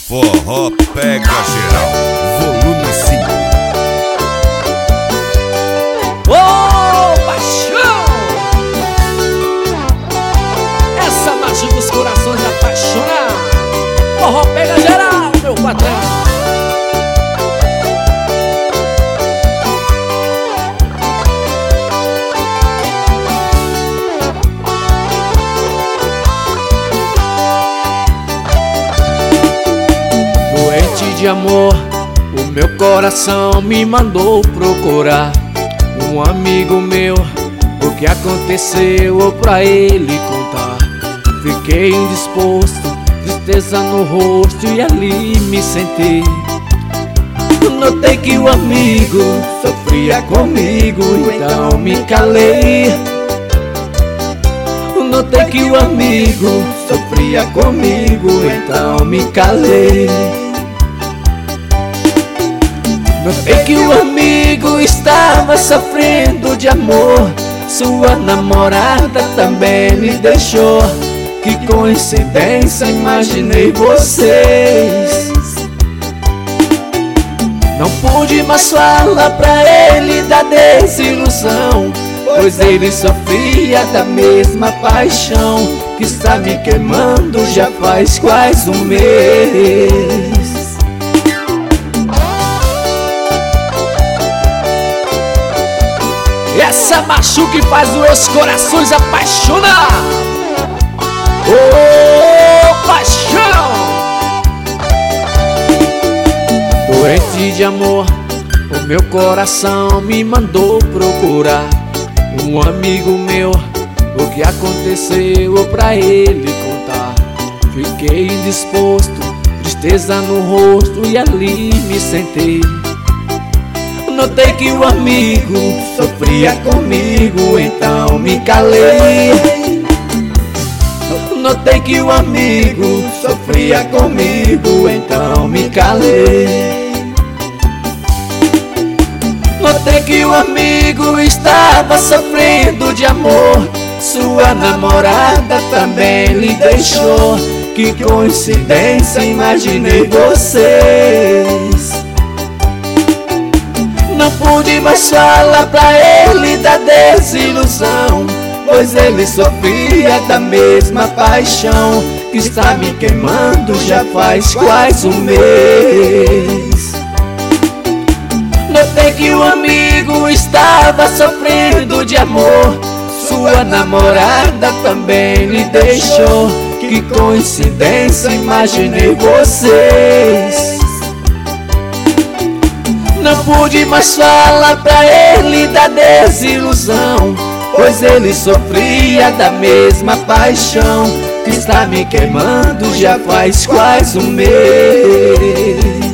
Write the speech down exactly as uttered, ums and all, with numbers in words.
Forró pega geral, volume cinco. Ô, paixão! Essa magia dos corações apaixonados. Forró pega geral, meu patrão. De amor, o meu coração me mandou procurar um amigo meu. O que aconteceu pra ele contar? Fiquei indisposto, tristeza no rosto e ali me sentei. Notei que o amigo sofria comigo, então me calei. Notei que o amigo sofria comigo, então me calei. Notei que o amigo estava sofrendo de amor. Sua namorada também me deixou. Que coincidência, imaginei vocês. Não pude mais falar pra ele da desilusão, pois ele sofria da mesma paixão que está me queimando já faz quase um mês. Essa machuca que faz os meus corações apaixonar. Oh, paixão! Doente de amor, o meu coração me mandou procurar um amigo meu. O que aconteceu pra ele contar? Fiquei indisposto, tristeza no rosto e ali me sentei. Notei que o amigo sofria comigo, então me calei. Notei que o amigo sofria comigo, então me calei. Notei que o amigo estava sofrendo de amor. Sua namorada também lhe deixou. Que coincidência, imaginei vocês. Não pude mais falar pra ele da desilusão, pois ele sofria da mesma paixão que está me queimando já faz quase um mês. Notei que o amigo estava sofrendo de amor. Sua namorada também lhe deixou. Que coincidência, imaginei vocês. Não pude mais falar pra ele da desilusão, pois ele sofria da mesma paixão que está me queimando já faz quase um mês.